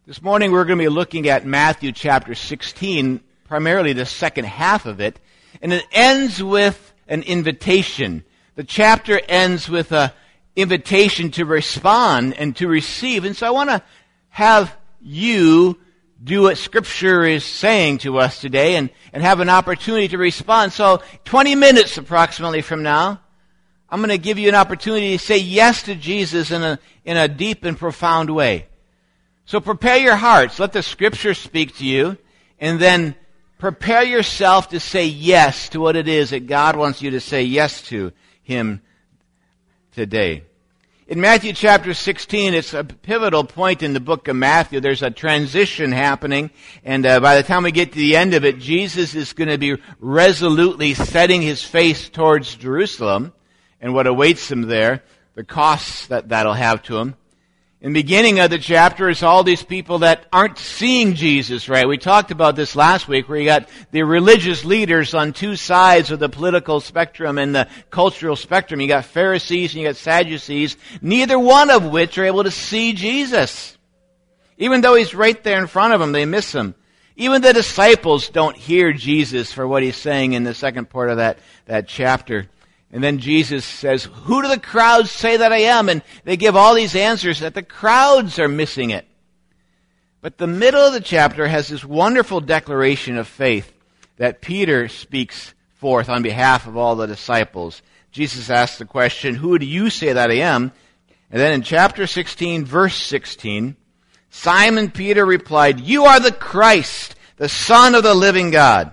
This morning we're going to be looking at Matthew chapter 16, primarily the second half of it, and it ends with an invitation. The chapter ends with an invitation to respond and to receive. And so I want to have you do what Scripture is saying to us today and have an opportunity to respond. So 20 minutes approximately from now, I'm going to give you an opportunity to say yes to Jesus in a deep and profound way. So prepare your hearts. Let the Scripture speak to you, and then prepare yourself to say yes to what it is that God wants you to say yes to Him today. In Matthew chapter 16, it's a pivotal point in the book of Matthew. There's a transition happening, and by the time we get to the end of it, Jesus is going to be resolutely setting His face towards Jerusalem and what awaits Him there, the costs that'll have to Him. In the beginning of the chapter is all these people that aren't seeing Jesus right. We talked about this last week where you got the religious leaders on two sides of the political spectrum and the cultural spectrum. You got Pharisees and you got Sadducees, neither one of which are able to see Jesus. Even though He's right there in front of them, they miss Him. Even the disciples don't hear Jesus for what He's saying in the second part of that chapter. And then Jesus says, "Who do the crowds say that I am?" And they give all these answers that the crowds are missing it. But the middle of the chapter has this wonderful declaration of faith that Peter speaks forth on behalf of all the disciples. Jesus asks the question, "Who do you say that I am?" And then in chapter 16, verse 16, Simon Peter replied, "You are the Christ, the Son of the living God."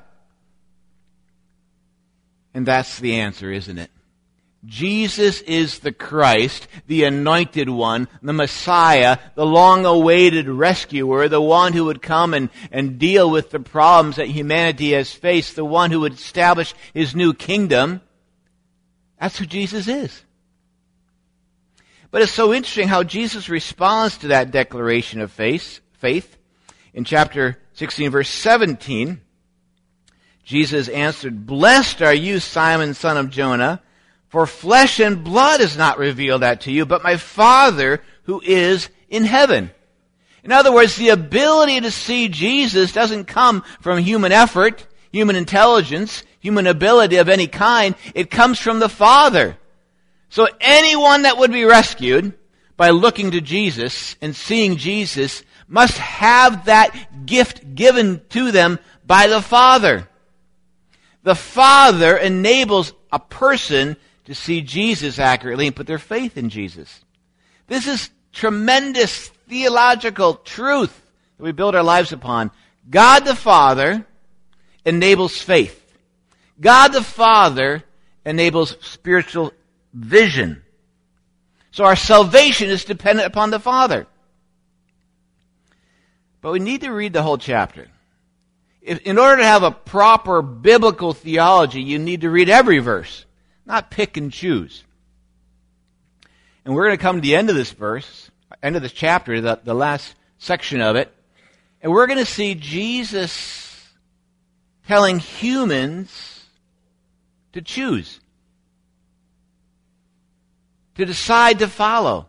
And that's the answer, isn't it? Jesus is the Christ, the anointed one, the Messiah, the long-awaited rescuer, the one who would come and deal with the problems that humanity has faced, the one who would establish His new kingdom. That's who Jesus is. But it's so interesting how Jesus responds to that declaration of faith. In chapter 16, verse 17, Jesus answered, "Blessed are you, Simon, son of Jonah, for flesh and blood has not revealed that to you, but my Father who is in heaven." In other words, the ability to see Jesus doesn't come from human effort, human intelligence, human ability of any kind. It comes from the Father. So anyone that would be rescued by looking to Jesus and seeing Jesus must have that gift given to them by the Father. The Father enables a person to see Jesus accurately and put their faith in Jesus. This is tremendous theological truth that we build our lives upon. God the Father enables faith. God the Father enables spiritual vision. So our salvation is dependent upon the Father. But we need to read the whole chapter. In order to have a proper biblical theology, you need to read every verse, not pick and choose. And we're going to come to the end of this verse, end of this chapter, the last section of it, and we're going to see Jesus telling humans to choose, to decide to follow.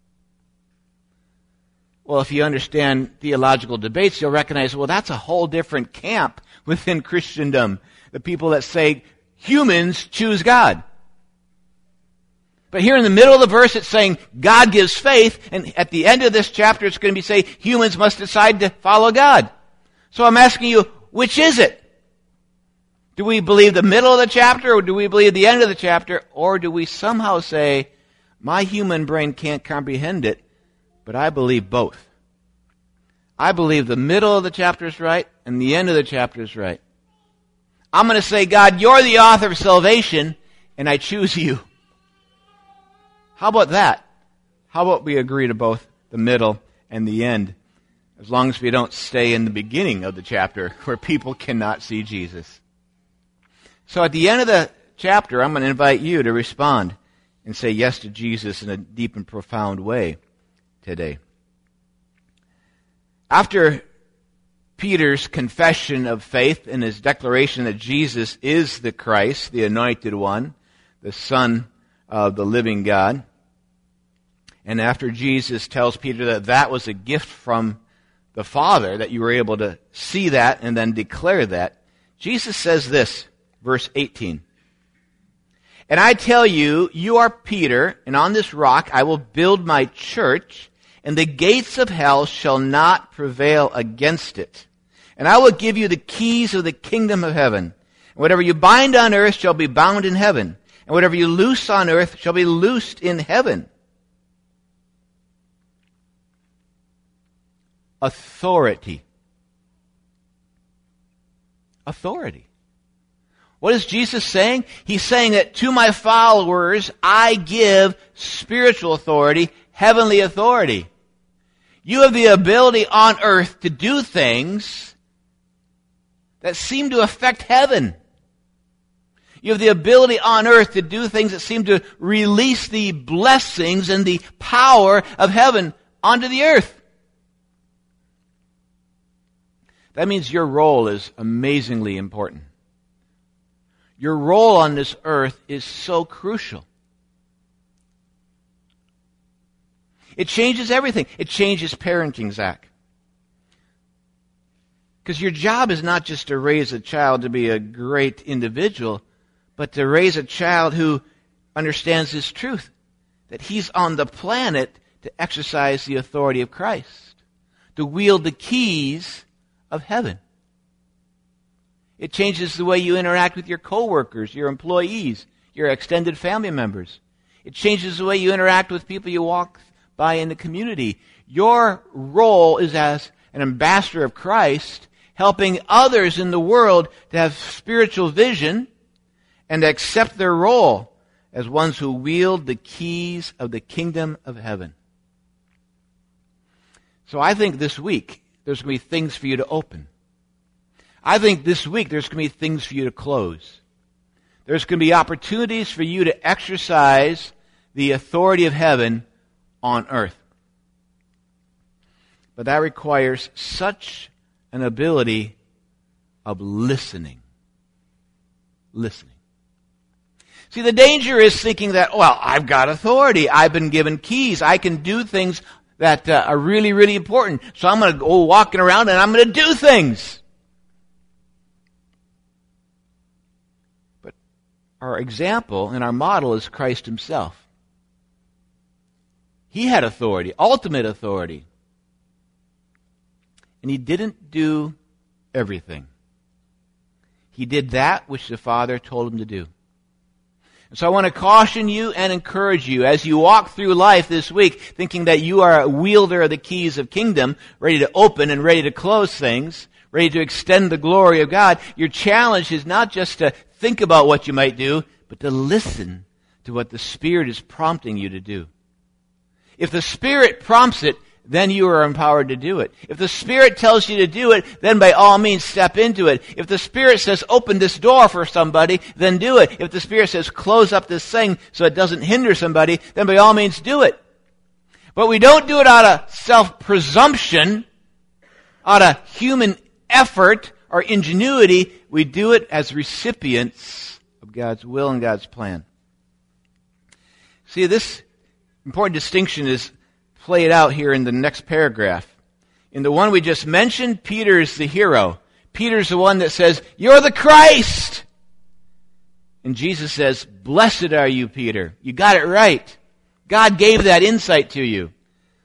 Well, if you understand theological debates, you'll recognize, well, that's a whole different camp within Christendom. The people that say humans choose God. But here in the middle of the verse, it's saying God gives faith, and at the end of this chapter, it's going to be saying humans must decide to follow God. So I'm asking you, which is it? Do we believe the middle of the chapter, or do we believe the end of the chapter, or do we somehow say, my human brain can't comprehend it, but I believe both. I believe the middle of the chapter is right and the end of the chapter is right. I'm going to say, God, you're the author of salvation, and I choose you. How about that? How about we agree to both the middle and the end, as long as we don't stay in the beginning of the chapter where people cannot see Jesus? So at the end of the chapter, I'm going to invite you to respond and say yes to Jesus in a deep and profound way today. After Peter's confession of faith and his declaration that Jesus is the Christ, the anointed one, the Son of the living God, and after Jesus tells Peter that that was a gift from the Father that you were able to see that and then declare that. Jesus says this, verse 18. And I tell you, you are Peter, and on this rock I will build my church, and the gates of hell shall not prevail against it. And I will give you the keys of the kingdom of heaven. And whatever you bind on earth shall be bound in heaven, and whatever you loose on earth shall be loosed in heaven. Authority. Authority. What is Jesus saying? He's saying that to my followers, I give spiritual authority, heavenly authority. You have the ability on earth to do things that seem to affect heaven. You have the ability on earth to do things that seem to release the blessings and the power of heaven onto the earth. That means your role is amazingly important. Your role on this earth is so crucial. It changes everything. It changes parenting, Zach. Because your job is not just to raise a child to be a great individual, but to raise a child who understands this truth, that he's on the planet to exercise the authority of Christ, to wield the keys of heaven. It changes the way you interact with your coworkers, your employees, your extended family members. It changes the way you interact with people you walk by in the community. Your role is as an ambassador of Christ, helping others in the world to have spiritual vision and to accept their role as ones who wield the keys of the kingdom of heaven. So I think this week there's going to be things for you to open. I think this week there's going to be things for you to close. There's going to be opportunities for you to exercise the authority of heaven on earth. But that requires such an ability of listening. Listening. See, the danger is thinking that, well, I've got authority. I've been given keys. I can do things that are really, really important. So I'm going to go walking around and I'm going to do things. But our example and our model is Christ himself. He had authority, ultimate authority. And he didn't do everything. He did that which the Father told him to do. And so I want to caution you and encourage you as you walk through life this week thinking that you are a wielder of the keys of kingdom, ready to open and ready to close things, ready to extend the glory of God. Your challenge is not just to think about what you might do, but to listen to what the Spirit is prompting you to do. If the Spirit prompts it, then you are empowered to do it. If the Spirit tells you to do it, then by all means step into it. If the Spirit says open this door for somebody, then do it. If the Spirit says close up this thing so it doesn't hinder somebody, then by all means do it. But we don't do it out of self-presumption, out of human effort or ingenuity. We do it as recipients of God's will and God's plan. See, this important distinction is played out here in the next paragraph. In the one we just mentioned, Peter is the hero. Peter's the one that says, "You're the Christ!" And Jesus says, "Blessed are you, Peter." You got it right. God gave that insight to you.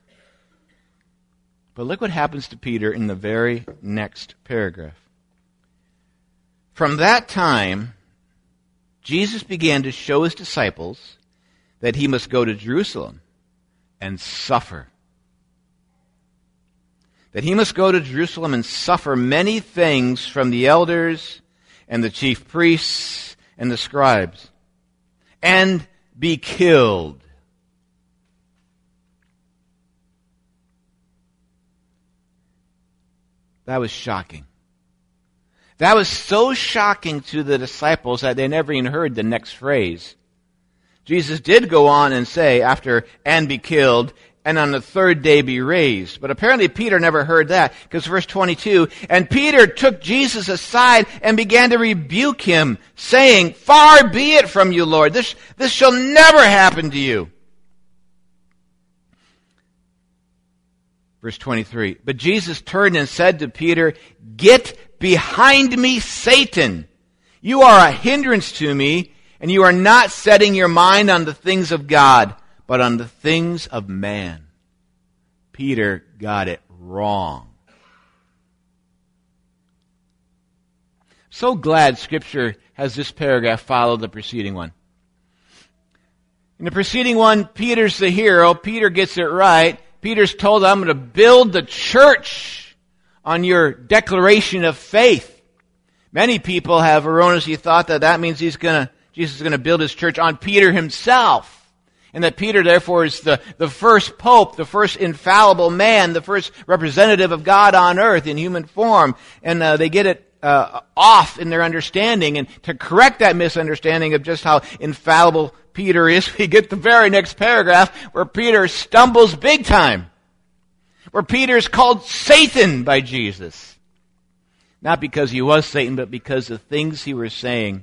But look what happens to Peter in the very next paragraph. From that time, Jesus began to show his disciples that he must go to Jerusalem and suffer. That he must go to Jerusalem and suffer many things from the elders and the chief priests and the scribes, and be killed. That was shocking. That was so shocking to the disciples that they never even heard the next phrase. Jesus did go on and say after, "and be killed, and on the third day be raised." But apparently Peter never heard that, because verse 22, "And Peter took Jesus aside and began to rebuke him, saying, 'Far be it from you, Lord. This shall never happen to you.'" Verse 23. But Jesus turned and said to Peter, "Get behind me, Satan. You are a hindrance to me, and you are not setting your mind on the things of God, but on the things of man." Peter got it wrong. So glad Scripture has this paragraph follow the preceding one. In the preceding one, Peter's the hero. Peter gets it right. Peter's told, "I'm going to build the church on your declaration of faith." Many people have erroneously thought that means Jesus is going to build his church on Peter himself. And that Peter, therefore, is the first pope, the first infallible man, the first representative of God on earth in human form. And they get it off in their understanding. And to correct that misunderstanding of just how infallible Peter is, we get the very next paragraph where Peter stumbles big time. Where Peter is called Satan by Jesus. Not because he was Satan, but because the things he was saying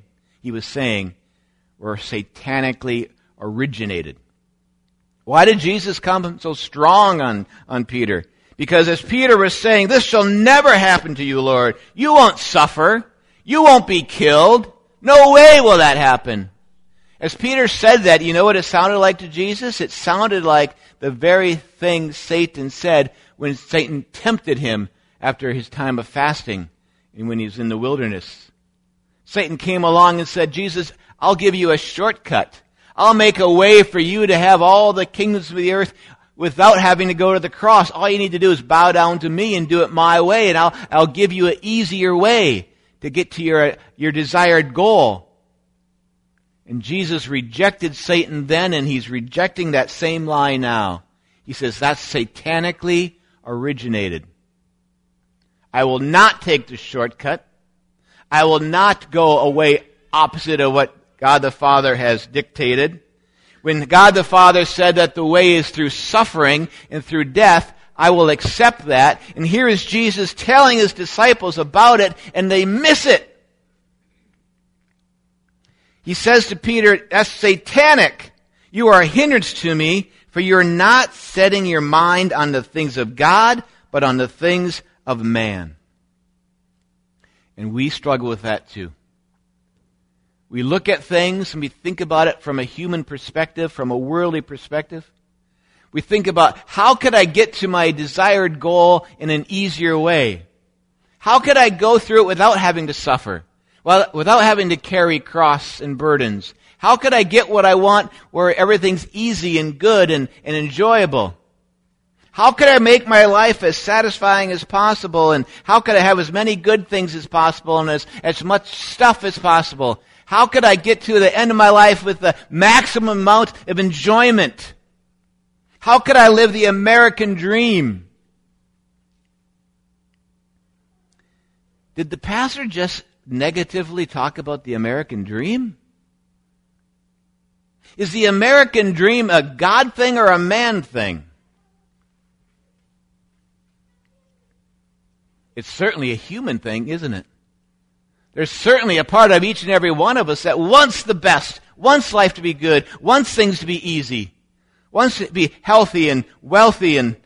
were satanically originated. Why did Jesus come so strong on Peter? Because as Peter was saying, "This shall never happen to you, Lord. You won't suffer. You won't be killed. No way will that happen." As Peter said that, you know what it sounded like to Jesus? It sounded like the very thing Satan said when Satan tempted him after his time of fasting and when he was in the wilderness. Satan came along and said, "Jesus, I'll give you a shortcut. I'll make a way for you to have all the kingdoms of the earth without having to go to the cross. All you need to do is bow down to me and do it my way, and I'll give you an easier way to get to your desired goal." And Jesus rejected Satan then, and he's rejecting that same lie now. He says, that's satanically originated. I will not take the shortcut. I will not go away opposite of what God the Father has dictated. When God the Father said that the way is through suffering and through death, I will accept that. And here is Jesus telling his disciples about it, and they miss it. He says to Peter, "That's satanic. You are a hindrance to me, for you're not setting your mind on the things of God, but on the things of man." And we struggle with that too. We look at things and we think about it from a human perspective, from a worldly perspective. We think about, how could I get to my desired goal in an easier way? How could I go through it without having to suffer? Well, without having to carry cross and burdens? How could I get what I want where everything's easy and good and enjoyable? How could I make my life as satisfying as possible? And how could I have as many good things as possible and as much stuff as possible? How could I get to the end of my life with the maximum amount of enjoyment? How could I live the American dream? Did the pastor just negatively talk about the American dream? Is the American dream a God thing or a man thing? It's certainly a human thing, isn't it? There's certainly a part of each and every one of us that wants the best, wants life to be good, wants things to be easy, wants to be healthy and wealthy and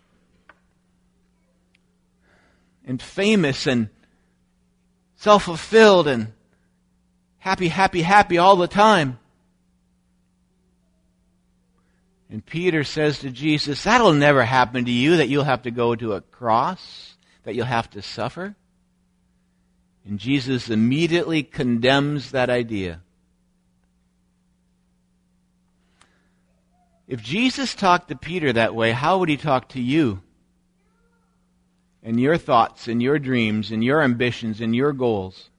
famous and self-fulfilled and happy all the time. And Peter says to Jesus, that'll never happen to you, that you'll have to go to a cross, that you'll have to suffer. And Jesus immediately condemns that idea. If Jesus talked to Peter that way, how would he talk to you? And your thoughts and your dreams and your ambitions and your goals?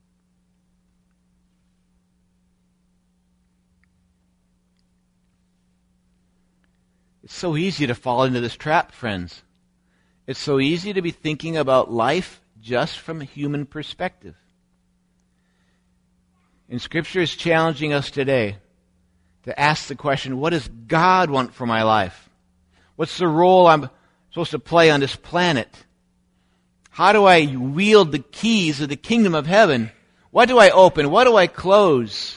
It's so easy to fall into this trap, friends. It's so easy to be thinking about life just from a human perspective. And Scripture is challenging us today to ask the question, what does God want for my life? What's the role I'm supposed to play on this planet? How do I wield the keys of the kingdom of heaven? What do I open? What do I close?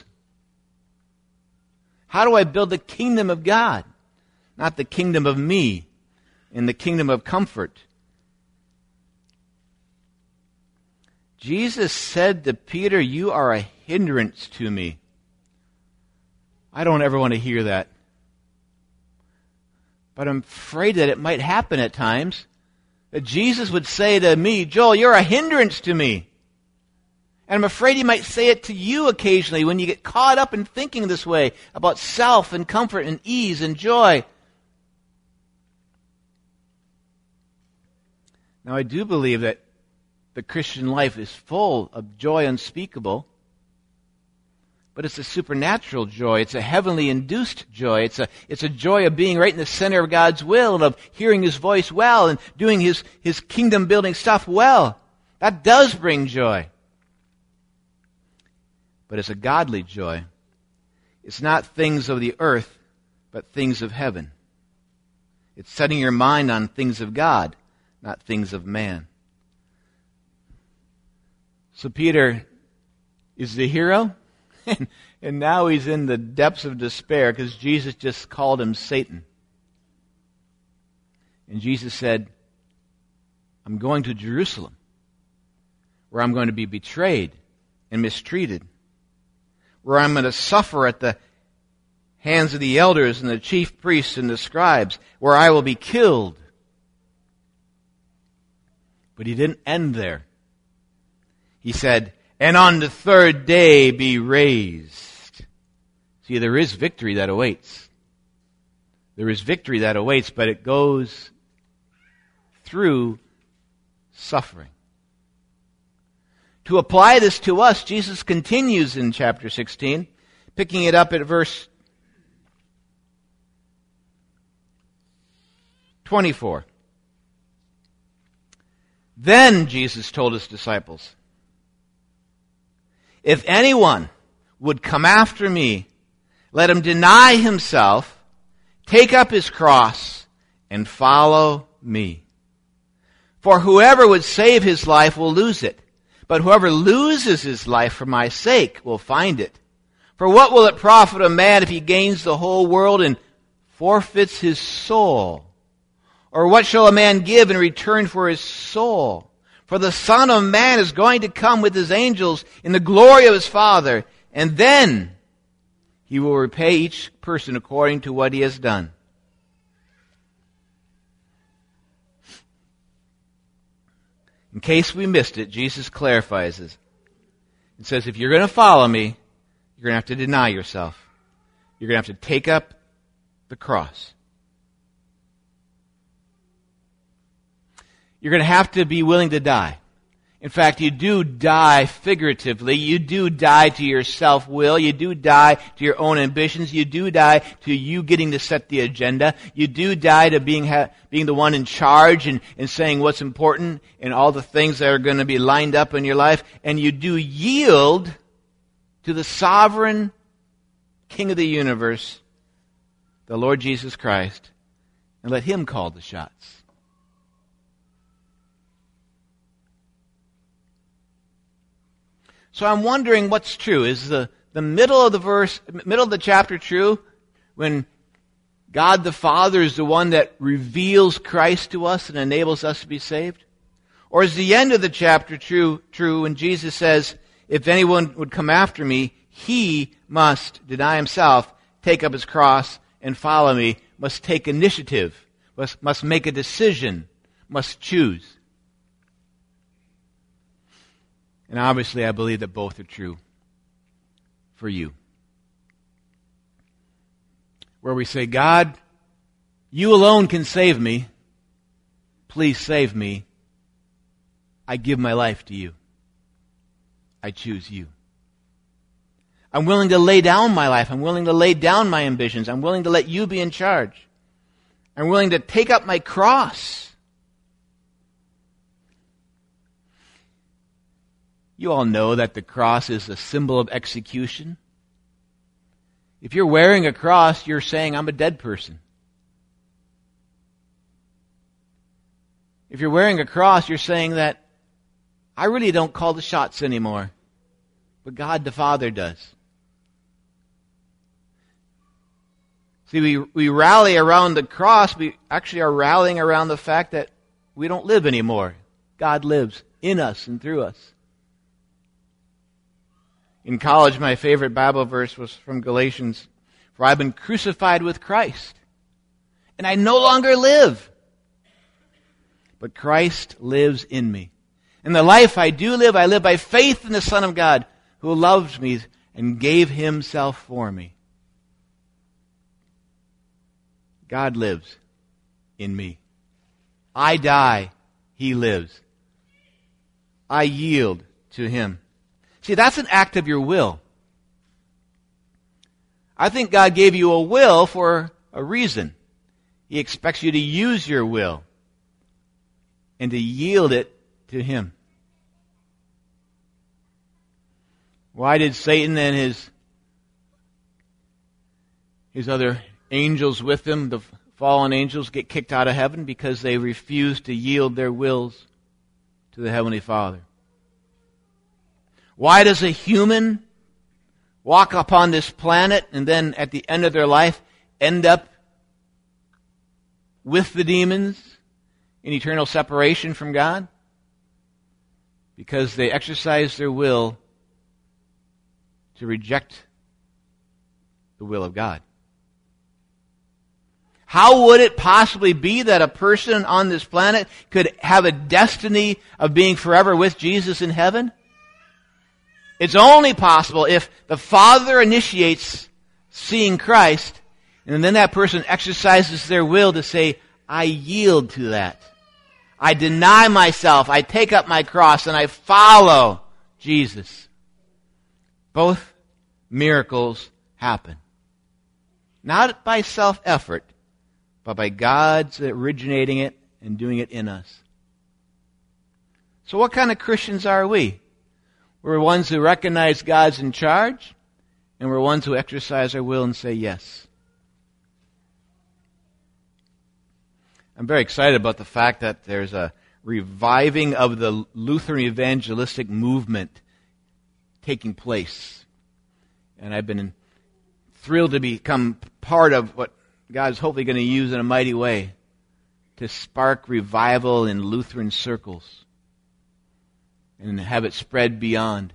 How do I build the kingdom of God? Not the kingdom of me in the kingdom of comfort. Jesus said to Peter, "You are a hindrance to me." I don't ever want to hear that. But I'm afraid that it might happen at times. That Jesus would say to me, "Joel, you're a hindrance to me." And I'm afraid he might say it to you occasionally when you get caught up in thinking this way about self and comfort and ease and joy. Now, I do believe that the Christian life is full of joy unspeakable, but it's a supernatural joy. It's a heavenly induced joy. It's a joy of being right in the center of God's will and of hearing His voice well and doing His kingdom building stuff well. That does bring joy. But it's a godly joy. It's not things of the earth, but things of heaven. It's setting your mind on things of God, not things of man. So Peter is the hero, and now he's in the depths of despair because Jesus just called him Satan. And Jesus said, "I'm going to Jerusalem, where I'm going to be betrayed and mistreated, where I'm going to suffer at the hands of the elders and the chief priests and the scribes, where I will be killed." But he didn't end there. He said, "And on the third day be raised." See, there is victory that awaits. There is victory that awaits, but it goes through suffering. To apply this to us, Jesus continues in chapter 16, picking it up at verse 24. Then Jesus told His disciples, "If anyone would come after me, let him deny himself, take up his cross, and follow me. For whoever would save his life will lose it, but whoever loses his life for my sake will find it. For what will it profit a man if he gains the whole world and forfeits his soul? Or what shall a man give in return for his soul? For the Son of Man is going to come with His angels in the glory of His Father, and then He will repay each person according to what he has done." In case we missed it, Jesus clarifies it. It says, if you're going to follow me, you're going to have to deny yourself. You're going to have to take up the cross. You're going to have to be willing to die. In fact, you do die figuratively. You do die to your self-will. You do die to your own ambitions. You do die to you getting to set the agenda. You do die to being the one in charge and saying what's important and all the things that are going to be lined up in your life. And you do yield to the sovereign King of the universe, the Lord Jesus Christ, and let Him call the shots. So I'm wondering what's true. Is the middle of the chapter true, when God the Father is the one that reveals Christ to us and enables us to be saved? Or is the end of the chapter true when Jesus says, if anyone would come after me, he must deny himself, take up his cross, and follow me, must take initiative, must make a decision, must choose? And obviously, I believe that both are true for you. Where we say, God, you alone can save me. Please save me. I give my life to you. I choose you. I'm willing to lay down my life. I'm willing to lay down my ambitions. I'm willing to let you be in charge. I'm willing to take up my cross. You all know that the cross is a symbol of execution. If you're wearing a cross, you're saying, I'm a dead person. If you're wearing a cross, you're saying that I really don't call the shots anymore, but God the Father does. See, we rally around the cross. We actually are rallying around the fact that we don't live anymore. God lives in us and through us. In college, my favorite Bible verse was from Galatians. For I've been crucified with Christ, and I no longer live, but Christ lives in me. And the life I do live, I live by faith in the Son of God, who loved me and gave himself for me. God lives in me. I die, he lives. I yield to him. See, that's an act of your will. I think God gave you a will for a reason. He expects you to use your will and to yield it to him. Why did Satan and his other angels with him, the fallen angels, get kicked out of heaven? Because they refused to yield their wills to the Heavenly Father. Why does a human walk upon this planet and then at the end of their life end up with the demons in eternal separation from God? Because they exercise their will to reject the will of God. How would it possibly be that a person on this planet could have a destiny of being forever with Jesus in heaven? It's only possible if the Father initiates seeing Christ, and then that person exercises their will to say, I yield to that. I deny myself, I take up my cross, and I follow Jesus. Both miracles happen. Not by self-effort, but by God's originating it and doing it in us. So what kind of Christians are we? We're ones who recognize God's in charge, and we're ones who exercise our will and say yes. I'm very excited about the fact that there's a reviving of the Lutheran evangelistic movement taking place. And I've been thrilled to become part of what God's hopefully going to use in a mighty way to spark revival in Lutheran circles and have it spread beyond.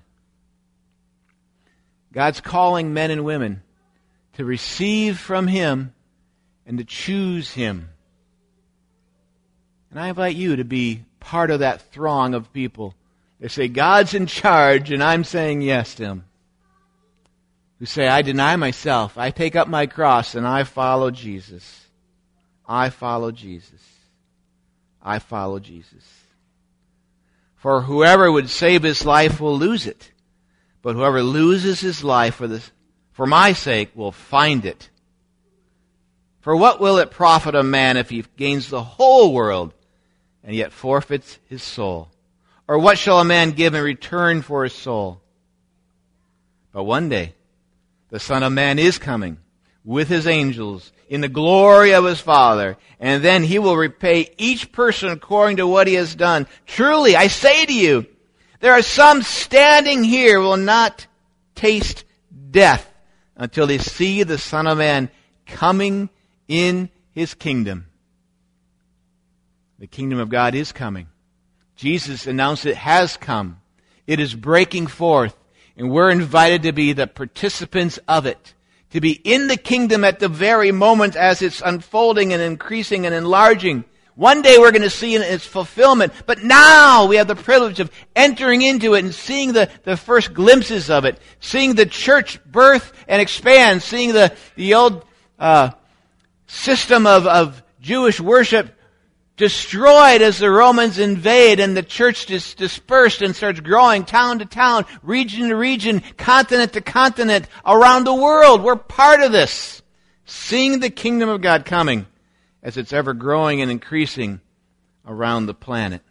God's calling men and women to receive from him and to choose him. And I invite you to be part of that throng of people. They say, God's in charge, and I'm saying yes to him. Who say, I deny myself, I take up my cross, and I follow Jesus. I follow Jesus. I follow Jesus. For whoever would save his life will lose it, but whoever loses his life for my sake will find it. For what will it profit a man if he gains the whole world and yet forfeits his soul? Or what shall a man give in return for his soul? But one day, the Son of Man is coming with his angels in the glory of his Father, and then he will repay each person according to what he has done. Truly, I say to you, there are some standing here who will not taste death until they see the Son of Man coming in his kingdom. The kingdom of God is coming. Jesus announced it has come. It is breaking forth, and we're invited to be the participants of it, to be in the kingdom at the very moment as it's unfolding and increasing and enlarging. One day we're going to see its fulfillment, but now we have the privilege of entering into it and seeing the first glimpses of it, seeing the church birth and expand, seeing the old system of Jewish worship destroyed as the Romans invade and the church dispersed and starts growing town to town, region to region, continent to continent, around the world. We're part of this. Seeing the kingdom of God coming as it's ever growing and increasing around the planet.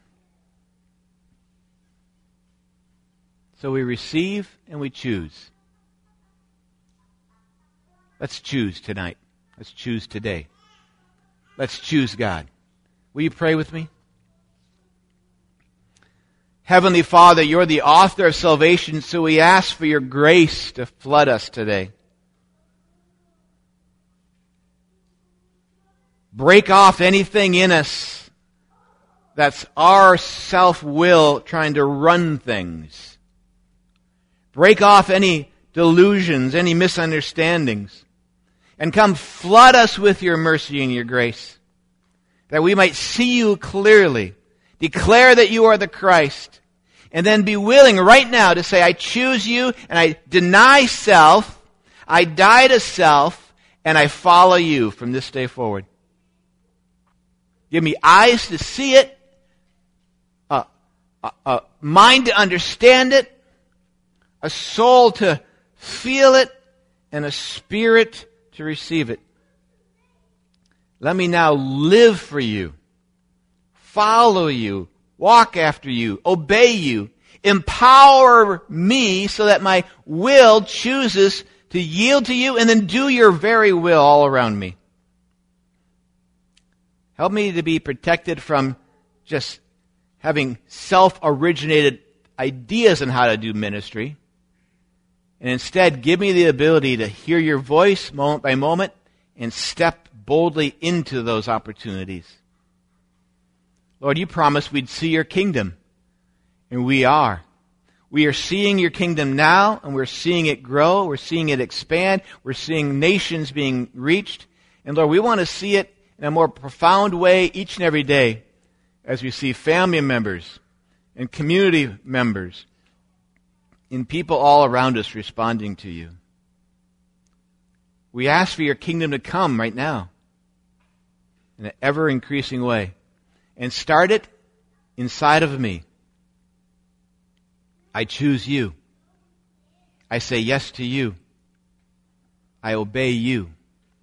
So we receive and we choose. Let's choose tonight. Let's choose today. Let's choose God. Will you pray with me? Heavenly Father, you're the author of salvation, so we ask for your grace to flood us today. Break off anything in us that's our self-will trying to run things. Break off any delusions, any misunderstandings, and come flood us with your mercy and your grace, that we might see you clearly, declare that you are the Christ, and then be willing right now to say, I choose you, and I deny self, I die to self, and I follow you from this day forward. Give me eyes to see it, a mind to understand it, a soul to feel it, and a spirit to receive it. Let me now live for you, follow you, walk after you, obey you, empower me so that my will chooses to yield to you and then do your very will all around me. Help me to be protected from just having self-originated ideas on how to do ministry. And instead, give me the ability to hear your voice moment by moment and step boldly into those opportunities. Lord, you promised we'd see your kingdom, and we are. We are seeing your kingdom now, and we're seeing it grow, we're seeing it expand, we're seeing nations being reached. And Lord, we want to see it in a more profound way each and every day as we see family members and community members and people all around us responding to you. We ask for your kingdom to come right now in an ever-increasing way. And start it inside of me. I choose you. I say yes to you. I obey you.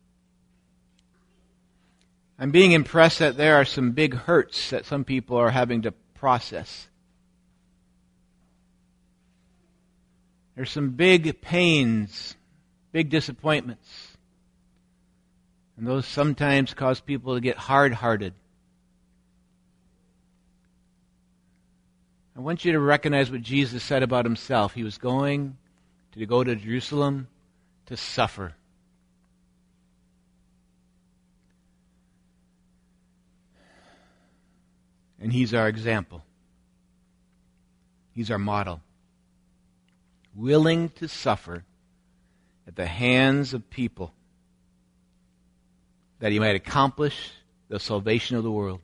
I'm being impressed that there are some big hurts that some people are having to process. There's some big pains, big disappointments. And those sometimes cause people to get hard-hearted. I want you to recognize what Jesus said about himself. He was going to go to Jerusalem to suffer. And he's our example. He's our model. Willing to suffer at the hands of people that he might accomplish the salvation of the world.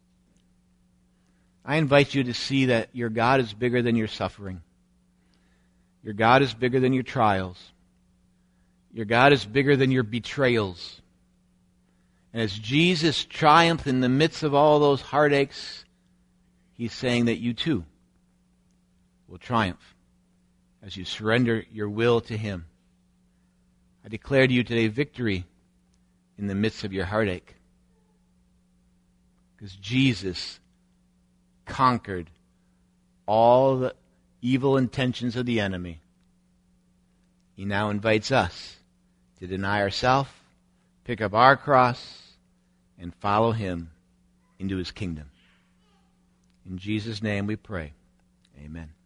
I invite you to see that your God is bigger than your suffering. Your God is bigger than your trials. Your God is bigger than your betrayals. And as Jesus triumphed in the midst of all those heartaches, he's saying that you too will triumph as you surrender your will to him. I declare to you today victory in the midst of your heartache. Because Jesus conquered all the evil intentions of the enemy. He now invites us to deny ourselves, pick up our cross, and follow him into his kingdom. In Jesus' name we pray. Amen.